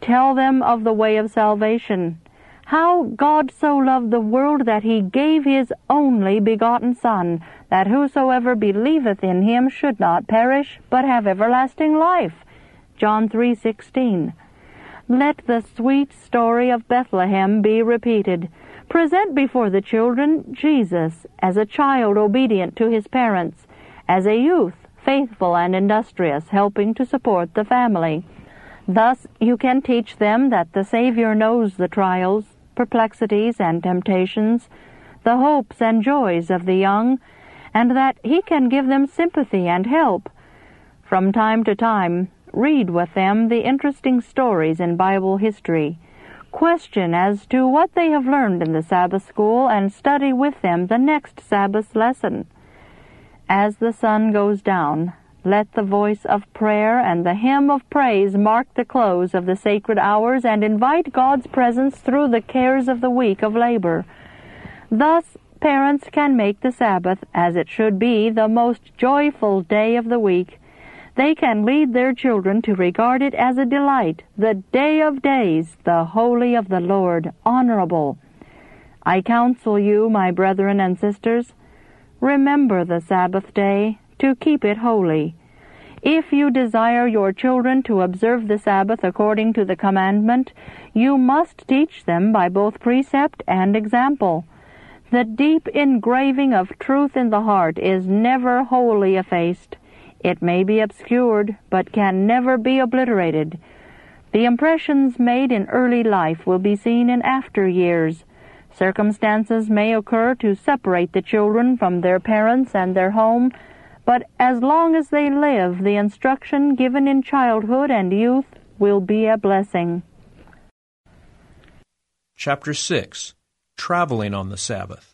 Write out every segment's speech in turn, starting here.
Tell them of the way of salvation, how God so loved the world that he gave his only begotten Son, that whosoever believeth in him should not perish, but have everlasting life. John 3:16. Let the sweet story of Bethlehem be repeated. Present before the children Jesus as a child obedient to his parents, as a youth faithful and industrious, helping to support the family. Thus you can teach them that the Savior knows the trials, perplexities, and temptations, the hopes and joys of the young, and that he can give them sympathy and help. From time to time, read with them the interesting stories in Bible history. Question as to what they have learned in the Sabbath school, and study with them the next Sabbath lesson. As the sun goes down, let the voice of prayer and the hymn of praise mark the close of the sacred hours and invite God's presence through the cares of the week of labor. Thus, parents can make the Sabbath, as it should be, the most joyful day of the week. They can lead their children to regard it as a delight, the day of days, the holy of the Lord, honorable. I counsel you, my brethren and sisters, remember the Sabbath day, to keep it holy. If you desire your children to observe the Sabbath according to the commandment, you must teach them by both precept and example. The deep engraving of truth in the heart is never wholly effaced. It may be obscured, but can never be obliterated. The impressions made in early life will be seen in after years. Circumstances may occur to separate the children from their parents and their home, but as long as they live, the instruction given in childhood and youth will be a blessing. Chapter 6. Traveling on the Sabbath.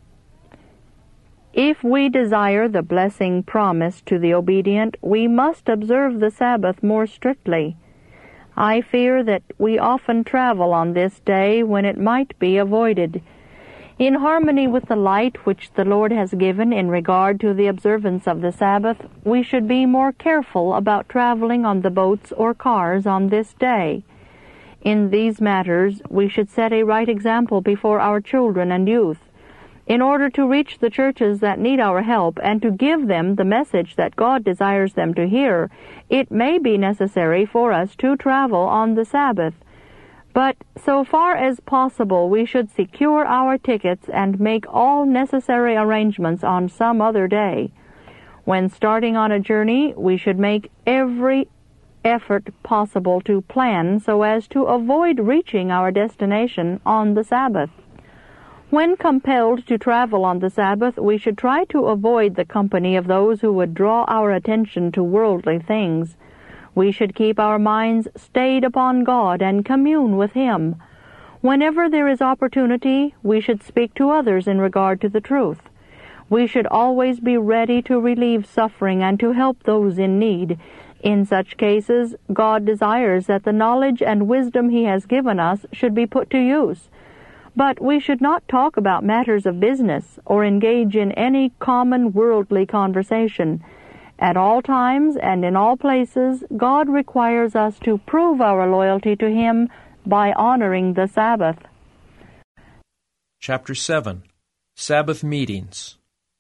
If we desire the blessing promised to the obedient, we must observe the Sabbath more strictly. I fear that we often travel on this day when it might be avoided. In harmony with the light which the Lord has given in regard to the observance of the Sabbath, we should be more careful about traveling on the boats or cars on this day. In these matters, we should set a right example before our children and youth. In order to reach the churches that need our help and to give them the message that God desires them to hear, it may be necessary for us to travel on the Sabbath. But so far as possible, we should secure our tickets and make all necessary arrangements on some other day. When starting on a journey, we should make every effort possible to plan so as to avoid reaching our destination on the Sabbath. When compelled to travel on the Sabbath, we should try to avoid the company of those who would draw our attention to worldly things. We should keep our minds stayed upon God and commune with Him. Whenever there is opportunity, we should speak to others in regard to the truth. We should always be ready to relieve suffering and to help those in need. In such cases, God desires that the knowledge and wisdom He has given us should be put to use. But we should not talk about matters of business or engage in any common worldly conversation. At all times and in all places, God requires us to prove our loyalty to Him by honoring the Sabbath. Chapter 7. Sabbath Meetings.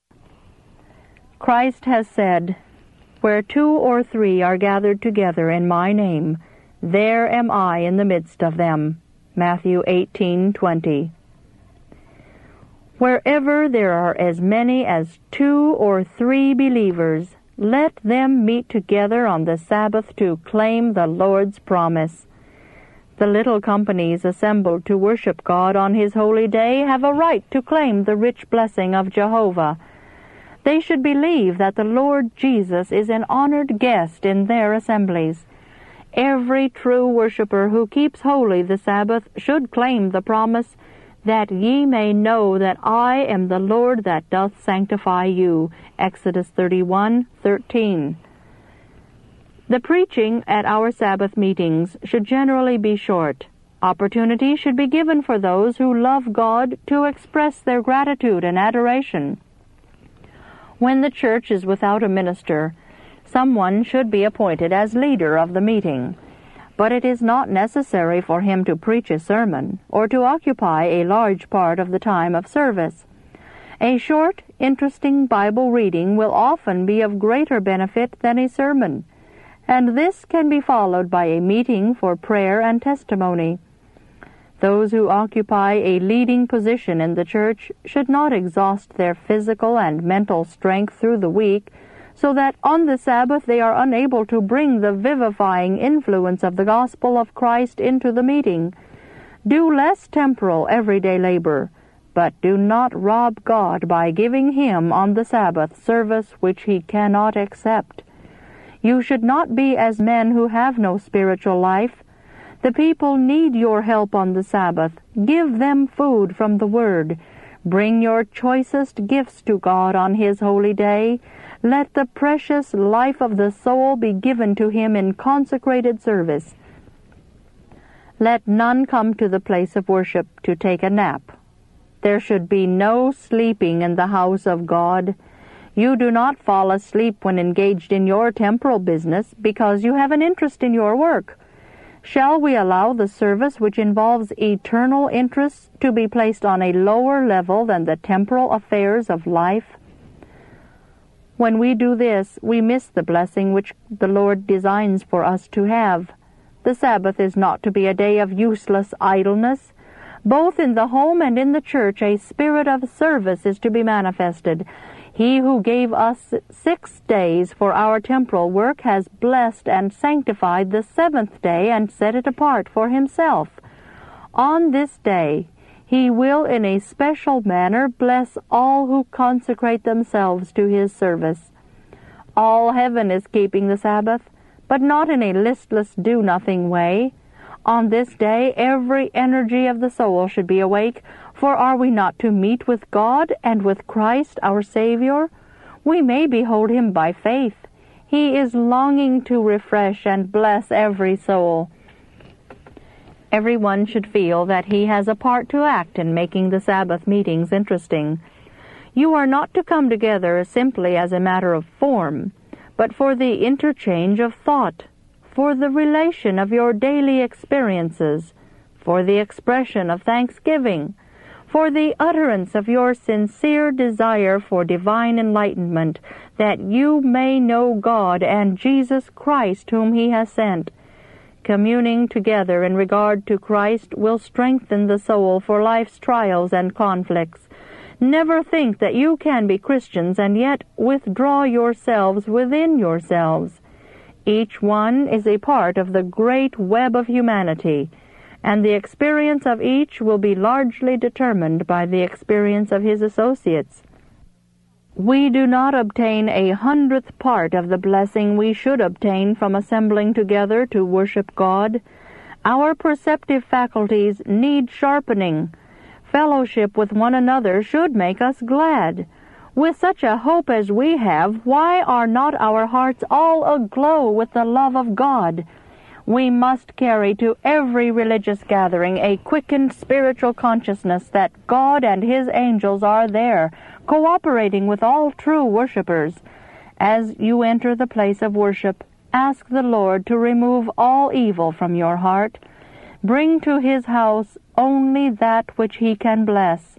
Christ has said, "Where 2 or 3 are gathered together in my name, there am I in the midst of them." Matthew 18:20. Wherever there are as many as 2 or 3 believers, let them meet together on the Sabbath to claim the Lord's promise. The little companies assembled to worship God on His holy day have a right to claim the rich blessing of Jehovah. They should believe that the Lord Jesus is an honored guest in their assemblies. Every true worshiper who keeps holy the Sabbath should claim the promise, "That ye may know that I am the Lord that doth sanctify you." Exodus 31:13. The preaching at our Sabbath meetings should generally be short. Opportunity should be given for those who love God to express their gratitude and adoration. When the church is without a minister, someone should be appointed as leader of the meeting. but it is not necessary for him to preach a sermon or to occupy a large part of the time of service. A short, interesting Bible reading will often be of greater benefit than a sermon, and this can be followed by a meeting for prayer and testimony. Those who occupy a leading position in the church should not exhaust their physical and mental strength through the week, so that on the Sabbath they are unable to bring the vivifying influence of the gospel of Christ into the meeting. Do less temporal, everyday labor, but do not rob God by giving him on the Sabbath service which he cannot accept. You should not be as men who have no spiritual life. The people need your help on the Sabbath. Give them food from the Word. Bring your choicest gifts to God on his holy day. Let the precious life of the soul be given to him in consecrated service. Let none come to the place of worship to take a nap. There should be no sleeping in the house of God. You do not fall asleep when engaged in your temporal business because you have an interest in your work. Shall we allow the service which involves eternal interests to be placed on a lower level than the temporal affairs of life? When we do this, we miss the blessing which the Lord designs for us to have. The Sabbath is not to be a day of useless idleness. Both in the home and in the church a spirit of service is to be manifested. He who gave us 6 days for our temporal work has blessed and sanctified the 7th day and set it apart for himself. On this day he will in a special manner bless all who consecrate themselves to his service. All heaven is keeping the Sabbath, but not in a listless do-nothing way. On this day every energy of the soul should be awake, for are we not to meet with God and with Christ our Savior? We may behold him by faith. He is longing to refresh and bless every soul. Everyone should feel that he has a part to act in making the Sabbath meetings interesting. You are not to come together simply as a matter of form, but for the interchange of thought, for the relation of your daily experiences, for the expression of thanksgiving, for the utterance of your sincere desire for divine enlightenment, that you may know God and Jesus Christ whom he has sent. Communing together in regard to Christ will strengthen the soul for life's trials and conflicts. Never think that you can be Christians and yet withdraw yourselves within yourselves. Each one is a part of the great web of humanity, and the experience of each will be largely determined by the experience of his associates. We do not obtain 100th part of the blessing we should obtain from assembling together to worship God. Our perceptive faculties need sharpening. Fellowship with one another should make us glad. With such a hope as we have, why are not our hearts all aglow with the love of God? We must carry to every religious gathering a quickened spiritual consciousness that God and his angels are there, cooperating with all true worshipers. As you enter the place of worship, ask the Lord to remove all evil from your heart. Bring to his house only that which he can bless.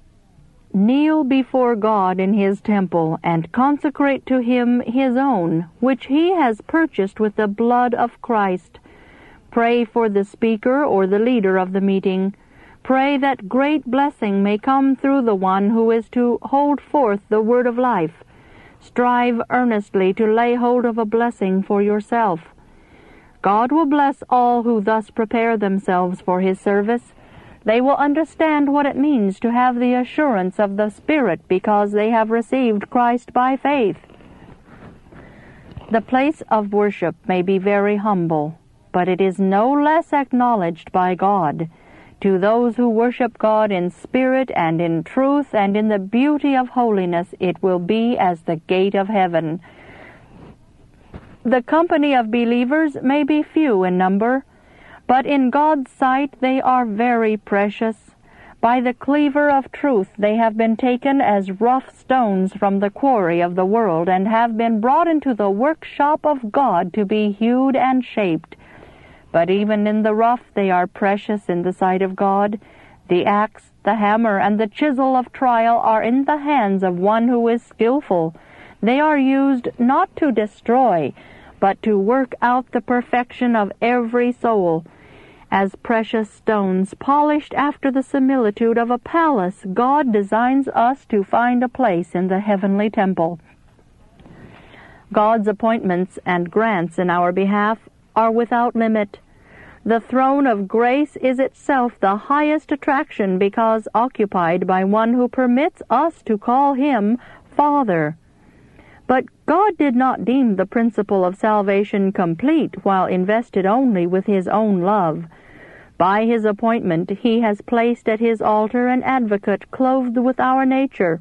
Kneel before God in his temple and consecrate to him his own, which he has purchased with the blood of Christ. Pray for the speaker or the leader of the meeting. Pray that great blessing may come through the one who is to hold forth the word of life. Strive earnestly to lay hold of a blessing for yourself. God will bless all who thus prepare themselves for his service. They will understand what it means to have the assurance of the Spirit because they have received Christ by faith. The place of worship may be very humble, but it is no less acknowledged by God. To those who worship God in spirit and in truth and in the beauty of holiness, it will be as the gate of heaven. The company of believers may be few in number, but in God's sight they are very precious. By the cleaver of truth they have been taken as rough stones from the quarry of the world, and have been brought into the workshop of God to be hewed and shaped. But even in the rough they are precious in the sight of God. The axe, the hammer, and the chisel of trial are in the hands of one who is skillful. They are used not to destroy, but to work out the perfection of every soul. As precious stones polished after the similitude of a palace, God designs us to find a place in the heavenly temple. God's appointments and grants in our behalf are without limit. The throne of grace is itself the highest attraction because occupied by one who permits us to call him Father. But God did not deem the principle of salvation complete while invested only with his own love. By his appointment he has placed at his altar an advocate clothed with our nature.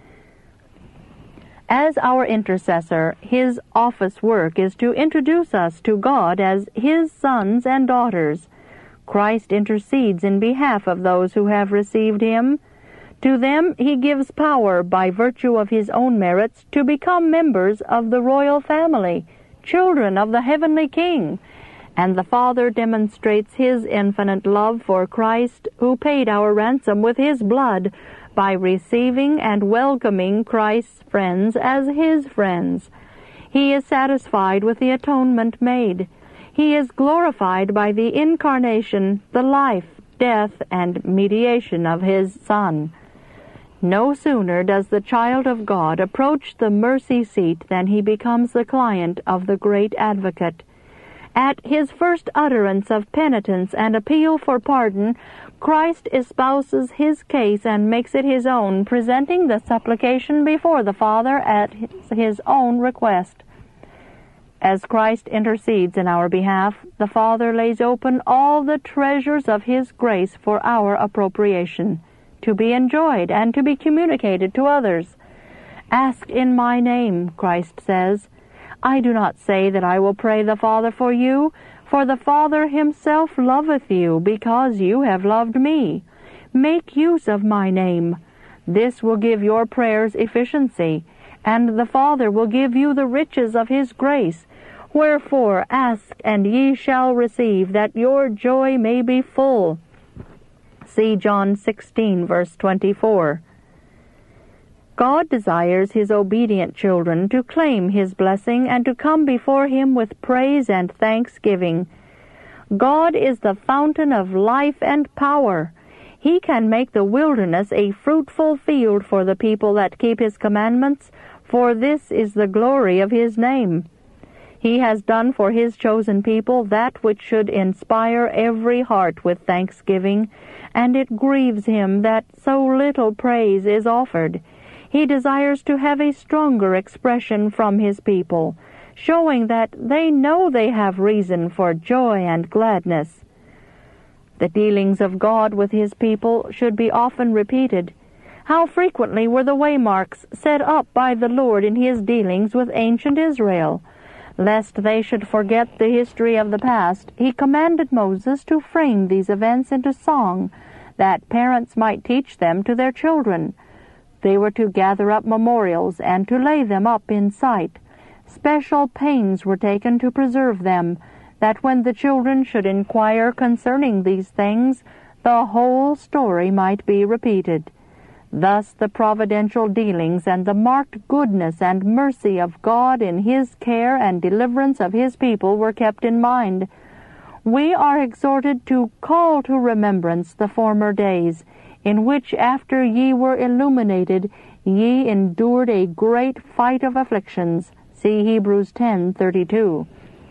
As our intercessor, his office work is to introduce us to God as his sons and daughters. Christ intercedes in behalf of those who have received him. To them he gives power by virtue of his own merits to become members of the royal family, children of the heavenly King. And the Father demonstrates his infinite love for Christ, who paid our ransom with his blood, by receiving and welcoming Christ's friends as his friends. He is satisfied with the atonement made. He is glorified by the incarnation, the life, death, and mediation of his Son. No sooner does the child of God approach the mercy seat than he becomes the client of the great advocate. At his first utterance of penitence and appeal for pardon, Christ espouses his case and makes it his own, presenting the supplication before the Father at his own request. As Christ intercedes in our behalf, the Father lays open all the treasures of his grace for our appropriation, to be enjoyed and to be communicated to others. Ask in my name, Christ says. I do not say that I will pray the Father for you, for the Father himself loveth you, because you have loved me. Make use of my name. This will give your prayers efficiency, and the Father will give you the riches of his grace. Wherefore ask, and ye shall receive, that your joy may be full. See John 16, verse 24. God desires his obedient children to claim his blessing and to come before him with praise and thanksgiving. God is the fountain of life and power. He can make the wilderness a fruitful field for the people that keep his commandments, for this is the glory of his name. He has done for his chosen people that which should inspire every heart with thanksgiving, and it grieves him that so little praise is offered. He desires to have a stronger expression from his people, showing that they know they have reason for joy and gladness. The dealings of God with his people should be often repeated. How frequently were the waymarks set up by the Lord in his dealings with ancient Israel? Lest they should forget the history of the past, he commanded Moses to frame these events into song, that parents might teach them to their children. They were to gather up memorials and to lay them up in sight. Special pains were taken to preserve them, that when the children should inquire concerning these things, the whole story might be repeated. Thus the providential dealings and the marked goodness and mercy of God in his care and deliverance of his people were kept in mind. We are exhorted to call to remembrance the former days, in which after ye were illuminated, ye endured a great fight of afflictions. See Hebrews 10:32.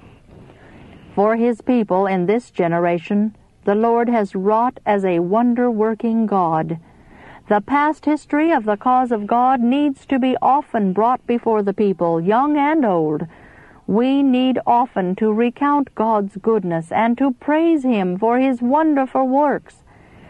For his people in this generation, the Lord has wrought as a wonder-working God. The past history of the cause of God needs to be often brought before the people, young and old. We need often to recount God's goodness and to praise him for his wonderful works.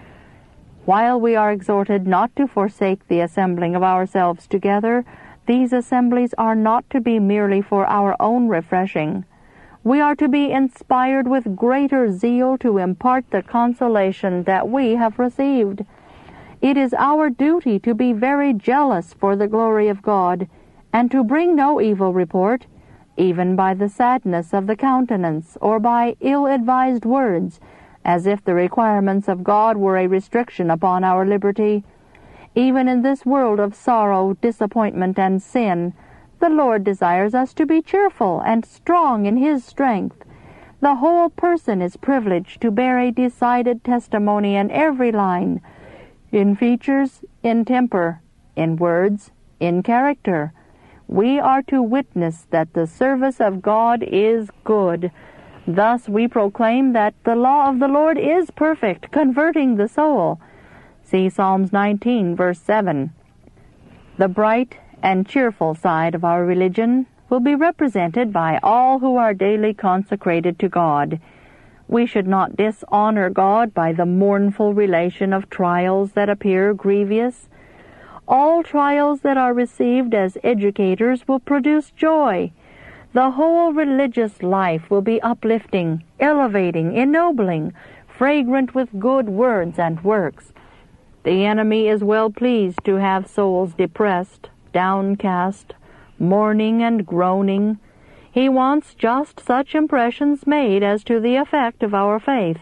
While we are exhorted not to forsake the assembling of ourselves together, these assemblies are not to be merely for our own refreshing. We are to be inspired with greater zeal to impart the consolation that we have received. It is our duty to be very jealous for the glory of God, and to bring no evil report, even by the sadness of the countenance, or by ill-advised words, as if the requirements of God were a restriction upon our liberty. Even in this world of sorrow, disappointment, and sin, the Lord desires us to be cheerful and strong in His strength. The whole person is privileged to bear a decided testimony in every line, in features, in temper, in words, in character. We are to witness that the service of God is good. Thus we proclaim that the law of the Lord is perfect, converting the soul. See Psalms 19, verse 7. The bright and cheerful side of our religion will be represented by all who are daily consecrated to God. We should not dishonor God by the mournful relation of trials that appear grievous. All trials that are received as educators will produce joy. The whole religious life will be uplifting, elevating, ennobling, fragrant with good words and works. The enemy is well pleased to have souls depressed, downcast, mourning and groaning. He wants just such impressions made as to the effect of our faith.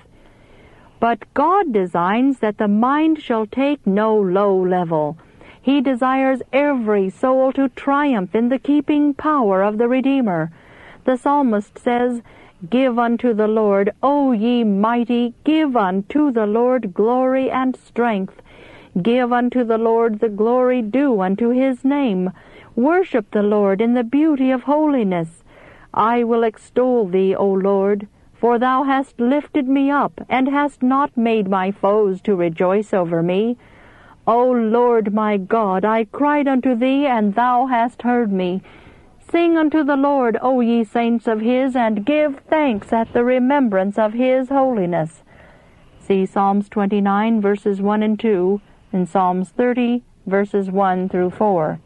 But God designs that the mind shall take no low level. He desires every soul to triumph in the keeping power of the Redeemer. The psalmist says, "Give unto the Lord, O ye mighty, give unto the Lord glory and strength. Give unto the Lord the glory due unto His name. Worship the Lord in the beauty of holiness. I will extol Thee, O Lord, for Thou hast lifted me up, and hast not made my foes to rejoice over me. O Lord my God, I cried unto Thee, and Thou hast heard me. Sing unto the Lord, O ye saints of His, and give thanks at the remembrance of His holiness." See Psalms 29, verses 1 and 2, and Psalms 30, verses 1 through 4.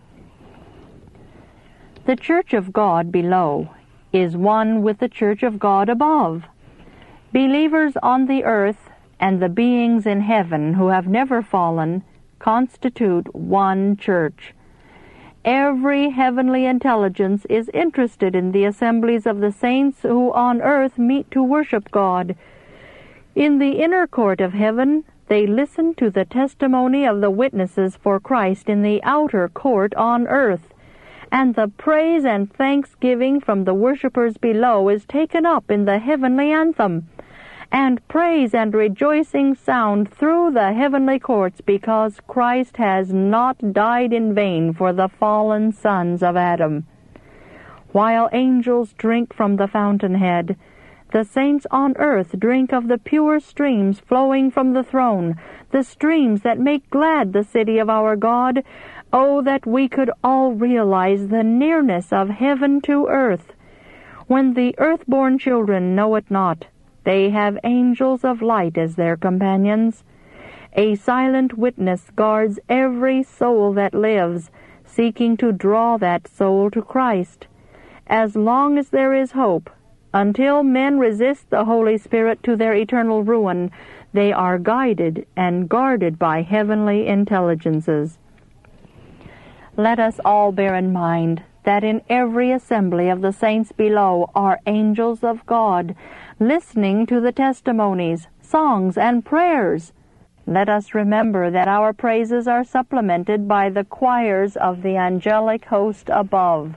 The Church of God below is one with the Church of God above. Believers on the earth and the beings in heaven who have never fallen constitute one church. Every heavenly intelligence is interested in the assemblies of the saints who on earth meet to worship God. In the inner court of heaven, they listen to the testimony of the witnesses for Christ in the outer court on earth, and the praise and thanksgiving from the worshippers below is taken up in the heavenly anthem, and praise and rejoicing sound through the heavenly courts, because Christ has not died in vain for the fallen sons of Adam. While angels drink from the fountainhead, the saints on earth drink of the pure streams flowing from the throne, the streams that make glad the city of our God. Oh, that we could all realize the nearness of heaven to earth. When the earth-born children know it not, they have angels of light as their companions. A silent witness guards every soul that lives, seeking to draw that soul to Christ. As long as there is hope, until men resist the Holy Spirit to their eternal ruin, they are guided and guarded by heavenly intelligences. Let us all bear in mind that in every assembly of the saints below are angels of God, listening to the testimonies, songs, and prayers. Let us remember that our praises are supplemented by the choirs of the angelic host above.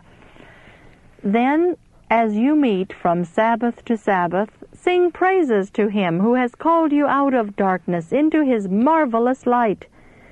Then, as you meet from Sabbath to Sabbath, sing praises to Him who has called you out of darkness into His marvelous light.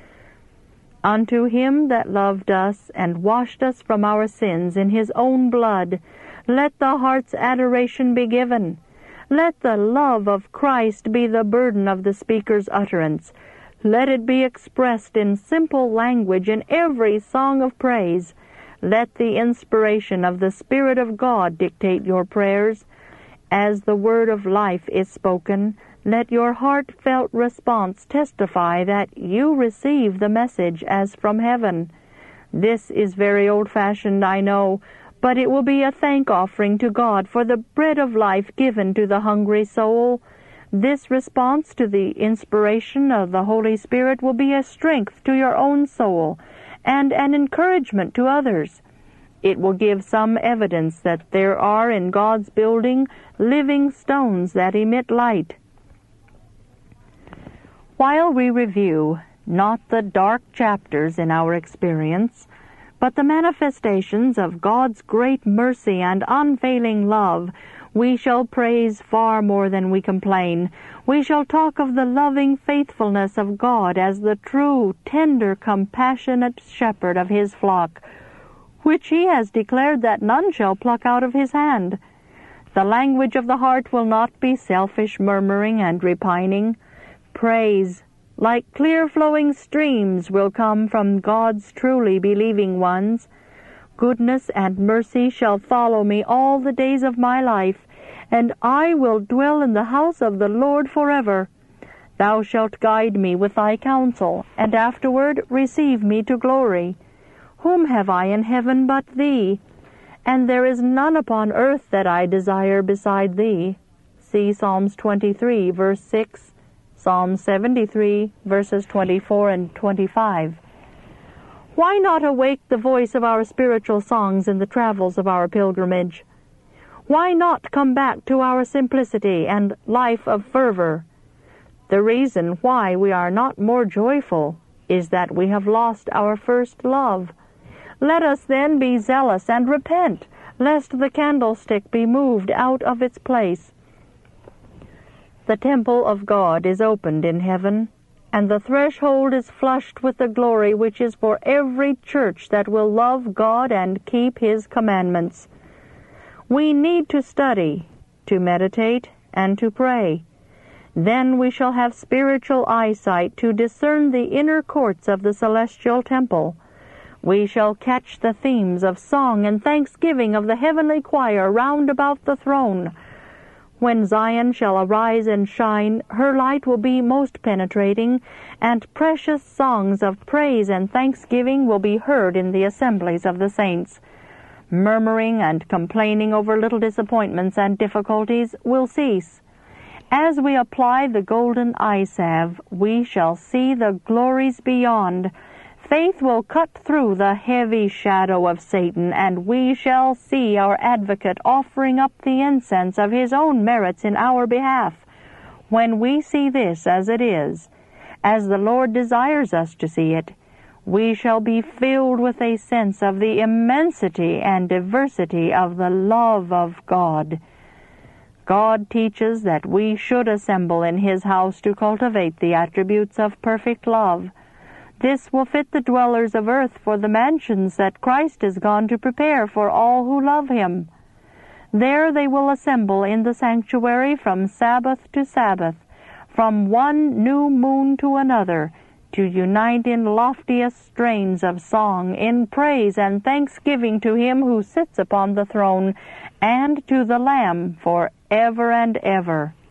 Unto Him that loved us and washed us from our sins in His own blood, let the heart's adoration be given. Let the love of Christ be the burden of the speaker's utterance. Let it be expressed in simple language in every song of praise. Let the inspiration of the Spirit of God dictate your prayers. As the word of life is spoken, let your heartfelt response testify that you receive the message as from heaven. This is very old-fashioned, I know, but it will be a thank offering to God for the bread of life given to the hungry soul. This response to the inspiration of the Holy Spirit will be a strength to your own soul and an encouragement to others. It will give some evidence that there are in God's building living stones that emit light. While we review not the dark chapters in our experience, but the manifestations of God's great mercy and unfailing love, we shall praise far more than we complain. We shall talk of the loving faithfulness of God as the true, tender, compassionate shepherd of his flock, which he has declared that none shall pluck out of his hand. The language of the heart will not be selfish murmuring and repining. Praise, like clear-flowing streams, will come from God's truly believing ones. Goodness and mercy shall follow me all the days of my life, and I will dwell in the house of the Lord forever. Thou shalt guide me with thy counsel, and afterward receive me to glory. Whom have I in heaven but thee? And there is none upon earth that I desire beside thee. See Psalms 23, verse 6, Psalm 73, verses 24 and 25. Why not awake the voice of our spiritual songs in the travels of our pilgrimage? Why not come back to our simplicity and life of fervor? The reason why we are not more joyful is that we have lost our first love. Let us then be zealous and repent, lest the candlestick be moved out of its place. The temple of God is opened in heaven, and the threshold is flushed with the glory which is for every church that will love God and keep his commandments. We need to study, to meditate, and to pray. Then we shall have spiritual eyesight to discern the inner courts of the celestial temple. We shall catch the themes of song and thanksgiving of the heavenly choir round about the throne. When Zion shall arise and shine, her light will be most penetrating, and precious songs of praise and thanksgiving will be heard in the assemblies of the saints. Murmuring and complaining over little disappointments and difficulties will cease. As we apply the golden eye salve, we shall see the glories beyond. Faith will cut through the heavy shadow of Satan, and we shall see our advocate offering up the incense of his own merits in our behalf. When we see this as it is, as the Lord desires us to see it, we shall be filled with a sense of the immensity and diversity of the love of God. God teaches that we should assemble in his house to cultivate the attributes of perfect love. This will fit the dwellers of earth for the mansions that Christ is gone to prepare for all who love him. There they will assemble in the sanctuary from Sabbath to Sabbath, from one new moon to another, to unite in loftiest strains of song, in praise and thanksgiving to him who sits upon the throne, and to the Lamb for ever and ever.